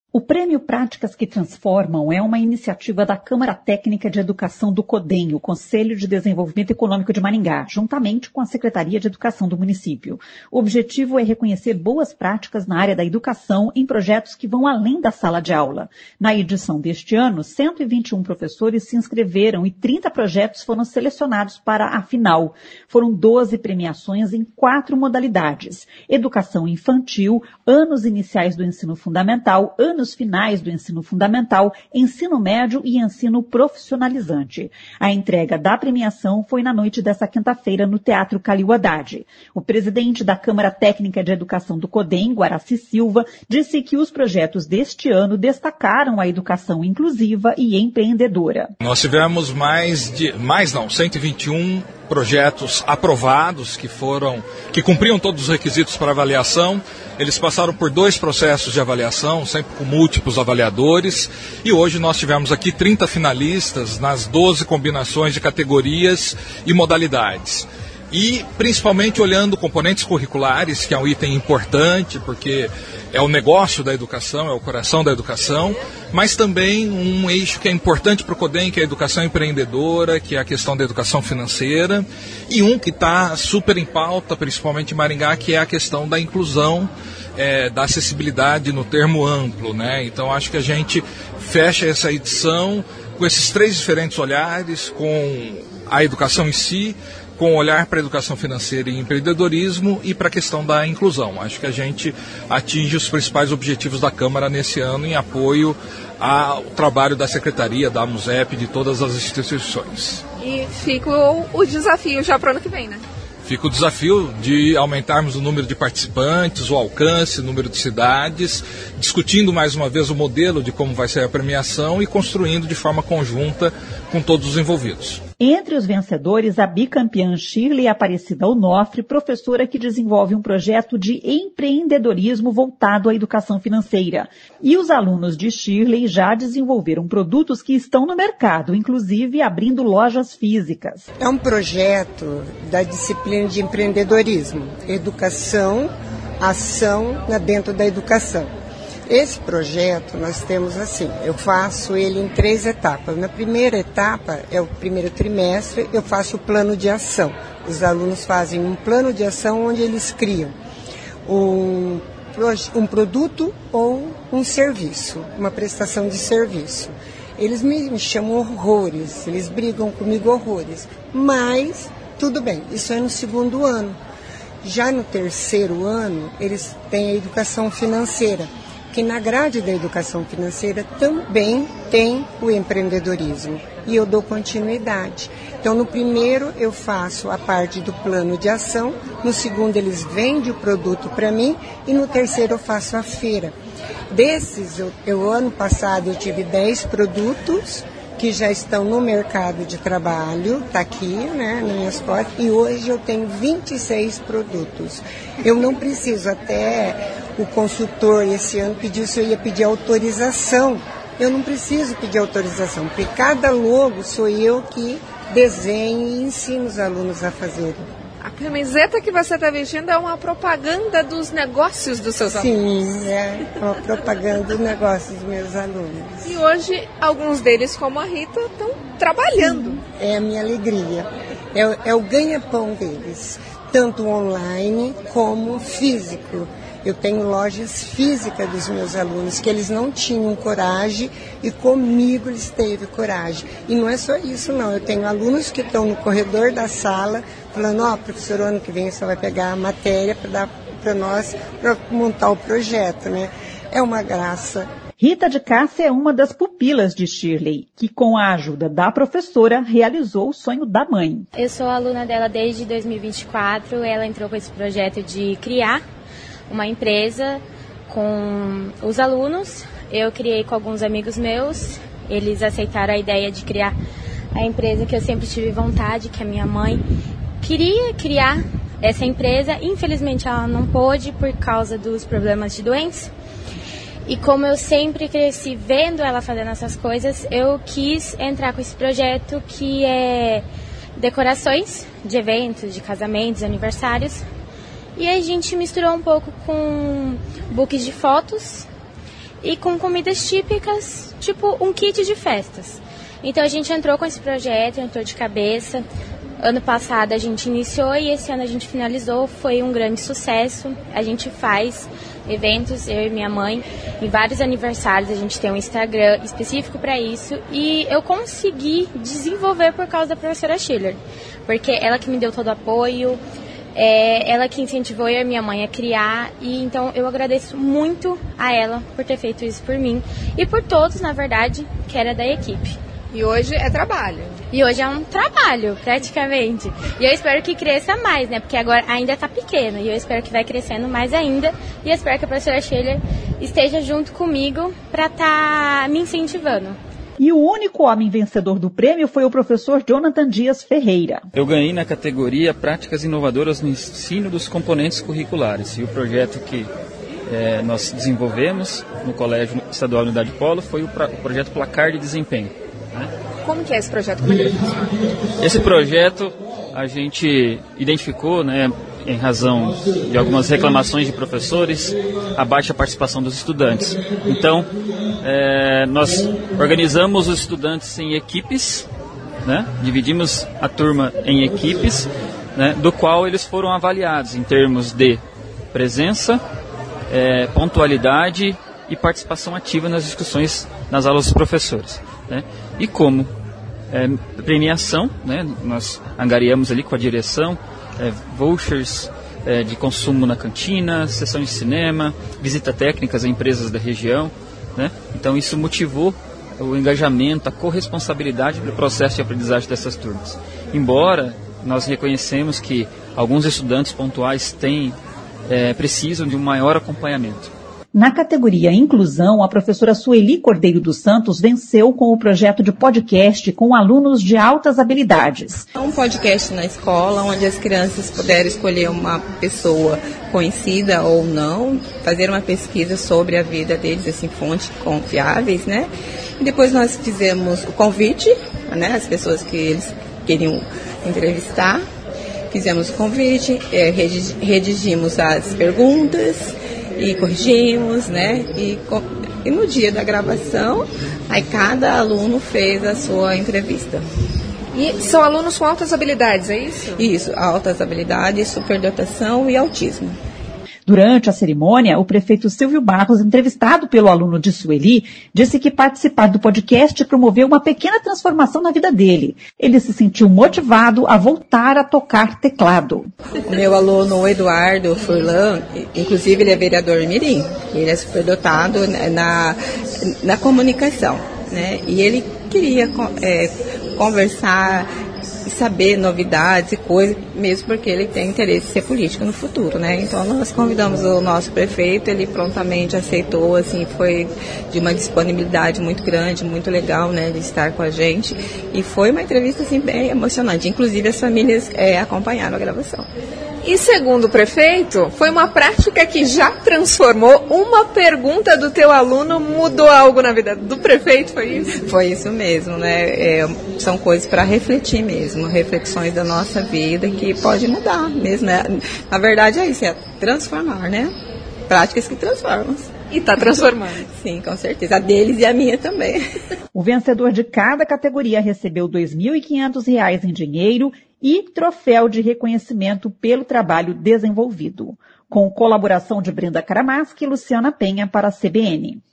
O Prêmio Práticas que Transformam é uma iniciativa da Câmara Técnica de Educação do CODEM, o Conselho de Desenvolvimento Econômico de Maringá, juntamente com a Secretaria de Educação do município. O objetivo é reconhecer boas práticas na área da educação em projetos que vão além da sala de aula. Na edição deste ano, 121 professores se inscreveram e 30 projetos foram selecionados para a final. Foram 12 premiações em 4 modalidades: educação infantil, anos iniciais do ensino fundamental, anos finais do ensino fundamental, ensino médio e ensino profissionalizante. A entrega da premiação foi na noite desta quinta-feira no Teatro Calil Haddad. O presidente da Câmara Técnica de Educação do CODEM, Guaraci Silva, disse que os projetos deste ano destacaram a educação inclusiva e empreendedora. Nós tivemos 121 projetos aprovados que cumpriam todos os requisitos para avaliação. Eles passaram por 2 processos de avaliação, sempre com múltiplos avaliadores, e hoje nós tivemos aqui 30 finalistas nas 12 combinações de categorias e modalidades. E principalmente olhando componentes curriculares, que é um item importante, porque é o negócio da educação, é o coração da educação, mas também um eixo que é importante para o CODEM, que é a educação empreendedora, que é a questão da educação financeira, e um que está super em pauta, principalmente em Maringá, que é a questão da inclusão, da acessibilidade no termo amplo, né? Então acho que a gente fecha essa edição com esses 3 diferentes olhares, com a educação em si, com olhar para a educação financeira e empreendedorismo e para a questão da inclusão. Acho que a gente atinge os principais objetivos da Câmara nesse ano em apoio ao trabalho da Secretaria, da AMUSEP, de todas as instituições. E fica o desafio já para o ano que vem, né? Fica o desafio de aumentarmos o número de participantes, o alcance, o número de cidades, discutindo mais uma vez o modelo de como vai ser a premiação e construindo de forma conjunta com todos os envolvidos. Entre os vencedores, a bicampeã Shirley Aparecida Onofre, professora que desenvolve um projeto de empreendedorismo voltado à educação financeira. E os alunos de Shirley já desenvolveram produtos que estão no mercado, inclusive abrindo lojas físicas. É um projeto da disciplina de empreendedorismo, educação, ação dentro da educação. Esse projeto nós temos assim, eu faço ele em 3 etapas. Na primeira etapa, é o primeiro trimestre, eu faço o plano de ação. Os alunos fazem um plano de ação onde eles criam um produto ou um serviço, uma prestação de serviço. Eles me chamam horrores, eles brigam comigo horrores, mas tudo bem, isso é no 2º ano. Já no 3º ano, eles têm a educação financeira, que na grade da educação financeira também tem o empreendedorismo, e eu dou continuidade. Então, no primeiro eu faço a parte do plano de ação, no 2º eles vendem o produto para mim, e no 3º eu faço a feira. Desses, ano passado eu tive 10 produtos que já estão no mercado de trabalho, está aqui, né, nas minhas fotos, e hoje eu tenho 26 produtos. Eu não preciso, até o consultor esse ano pediu se eu ia pedir autorização. Eu não preciso pedir autorização, porque cada logo sou eu que desenho e ensino os alunos a fazerem. A camiseta que você está vestindo é uma propaganda dos negócios dos seus alunos. Sim, é uma propaganda dos negócios dos meus alunos. E hoje, alguns deles, como a Rita, estão trabalhando. É a minha alegria. É o ganha-pão deles, tanto online como físico. Eu tenho lojas físicas dos meus alunos, que eles não tinham coragem e comigo eles teve coragem. E não é só isso, não. Eu tenho alunos que estão no corredor da sala falando, professor, ano que vem você vai pegar a matéria para dar para nós, para montar o projeto, né? É uma graça. Rita de Cássia é uma das pupilas de Shirley, que com a ajuda da professora realizou o sonho da mãe. Eu sou aluna dela desde 2024, ela entrou com esse projeto de criar uma empresa com os alunos. Eu criei com alguns amigos meus, eles aceitaram a ideia de criar a empresa que eu sempre tive vontade, que a minha mãe queria criar essa empresa. Infelizmente ela não pôde por causa dos problemas de doença. E como eu sempre cresci vendo ela fazendo essas coisas, eu quis entrar com esse projeto que é decorações de eventos, de casamentos, aniversários. E a gente misturou um pouco com books de fotos e com comidas típicas, tipo um kit de festas. Então a gente entrou com esse projeto, entrou de cabeça. Ano passado a gente iniciou e esse ano a gente finalizou, foi um grande sucesso. A gente faz eventos, eu e minha mãe, em vários aniversários, a gente tem um Instagram específico para isso e eu consegui desenvolver por causa da professora Schiller, porque ela que me deu todo o apoio, ela que incentivou eu e minha mãe a criar, e então eu agradeço muito a ela por ter feito isso por mim e por todos, na verdade, que era da equipe. E hoje é trabalho. E hoje é um trabalho, praticamente. E eu espero que cresça mais, né? Porque agora ainda está pequeno. E eu espero que vai crescendo mais ainda. E eu espero que a professora Schiller esteja junto comigo para estar me incentivando. E o único homem vencedor do prêmio foi o professor Jonathan Dias Ferreira. Eu ganhei na categoria Práticas Inovadoras no Ensino dos Componentes Curriculares. E o projeto que nós desenvolvemos no Colégio Estadual Unidade Polo foi o projeto Placar de Desempenho. Como que é esse projeto? Como é que ele funciona? Esse projeto a gente identificou, em razão de algumas reclamações de professores, a baixa participação dos estudantes. Então, nós organizamos os estudantes em equipes, dividimos a turma em equipes, do qual eles foram avaliados em termos de presença, pontualidade e participação ativa nas discussões nas aulas dos professores. E como premiação, nós angariamos ali com a direção vouchers de consumo na cantina, sessão de cinema, visita técnicas a empresas da região. Então isso motivou o engajamento, a corresponsabilidade do processo de aprendizagem dessas turmas. Embora nós reconhecemos que alguns estudantes pontuais precisam de um maior acompanhamento. Na categoria Inclusão, a professora Sueli Cordeiro dos Santos venceu com o projeto de podcast com alunos de altas habilidades. É um podcast na escola, onde as crianças puderam escolher uma pessoa conhecida ou não, fazer uma pesquisa sobre a vida deles, assim, fontes confiáveis, E depois nós fizemos o convite, as pessoas que eles queriam entrevistar. Fizemos o convite, redigimos as perguntas e corrigimos, E no dia da gravação, aí cada aluno fez a sua entrevista. E são alunos com altas habilidades, é isso? Isso, altas habilidades, superdotação e autismo. Durante a cerimônia, o prefeito Silvio Barros, entrevistado pelo aluno de Sueli, disse que participar do podcast promoveu uma pequena transformação na vida dele. Ele se sentiu motivado a voltar a tocar teclado. O meu aluno, o Eduardo Furlan, inclusive ele é vereador mirim, ele é superdotado na comunicação, E ele queria conversar, saber novidades e coisas, mesmo porque ele tem interesse em ser político no futuro, Então nós convidamos o nosso prefeito, ele prontamente aceitou, assim, foi de uma disponibilidade muito grande, muito legal, de estar com a gente, e foi uma entrevista, assim, bem emocionante, inclusive as famílias acompanharam a gravação. E segundo o prefeito, foi uma prática que já transformou. Uma pergunta do teu aluno mudou algo na vida do prefeito, foi isso? Foi isso mesmo, são coisas para refletir mesmo, reflexões da nossa vida que pode mudar mesmo, Na verdade é isso, é transformar, Práticas que transformam. E está transformando. Sim, com certeza. A deles e a minha também. O vencedor de cada categoria recebeu R$ 2.500 em dinheiro e troféu de reconhecimento pelo trabalho desenvolvido. Com colaboração de Brenda Karamaski e Luciana Penha para a CBN.